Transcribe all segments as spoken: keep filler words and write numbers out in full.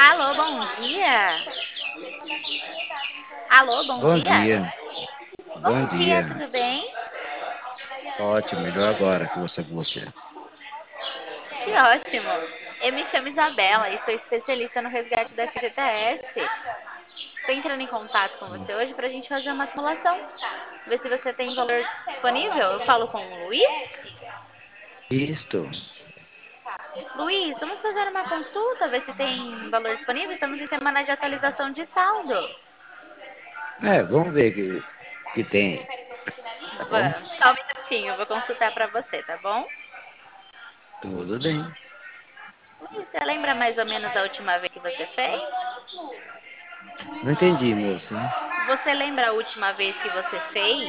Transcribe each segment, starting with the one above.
Alô, bom dia. Alô, bom Bom dia. dia, bom Bom dia, dia. tudo bem? Ótimo, melhor agora que você com você. Que ótimo. Eu me chamo Isabela e sou especialista no resgate da F G T S. Estou entrando em contato com você hoje para a gente fazer uma simulação. Ver se você tem valor disponível. Eu falo com o Luiz. Isto. Luiz, vamos fazer uma consulta, ver se tem valor disponível. Estamos em semana de atualização de saldo. É, vamos ver que que tem, tá bom? Vamos, só um minutinho, eu vou consultar para você, tá bom? Tudo bem. Luiz, você lembra mais ou menos a última vez que você fez? Não entendi, moça. Você lembra a última vez que você fez?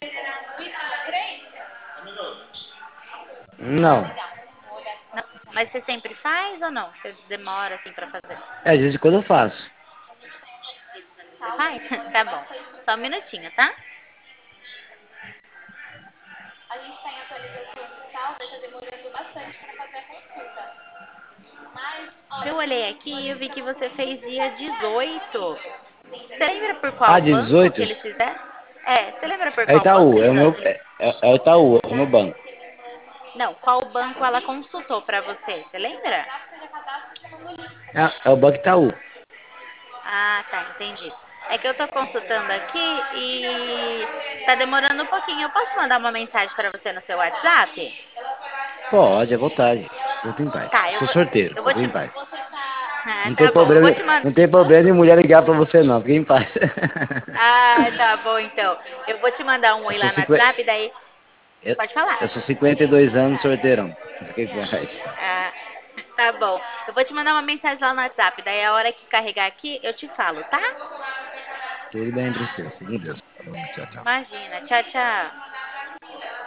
Não. Não, mas você sempre faz ou não? Você demora assim pra fazer? É, de vez em quando eu faço. Você faz? Tá bom. Só um minutinho, tá? A gente tá em atualização de saldo, tá demorando bastante pra fazer a consulta. Mas, eu olhei aqui e eu vi que você fez dia dezoito. Você lembra por Ah, qual dia banco que dezoito? eles fizeram? É, você lembra por É qual banco Itaú, é eles... o meu, eles... é, é é o Itaú, é o meu banco. Não, qual banco ela consultou pra você? Você lembra? É, é o Banco Itaú. Ah, tá, entendi. É que eu tô consultando aqui e tá demorando um pouquinho. Eu posso mandar uma mensagem pra você no seu WhatsApp? Pode, à vontade. Fica em paz. Tá, eu Sou vou, sorteiro, eu vou fica te. em paz. Ah, Não tem tá bom. Eu vou problema, te mandar. não tem problema de mulher ligar pra você não, fica em paz. Ah, tá bom então. Eu vou te mandar um Eu oi sou lá no cinquenta, WhatsApp, daí eu, pode falar. eu sou cinquenta e dois anos sorteirão. Fica em paz. Ah, tá bom. Eu vou te mandar uma mensagem lá no WhatsApp, daí a hora que carregar aqui eu te falo, tá? Tudo bem, princesa. Fique com Deus. Falou, tchau, tchau. Imagina. Tchau, tchau.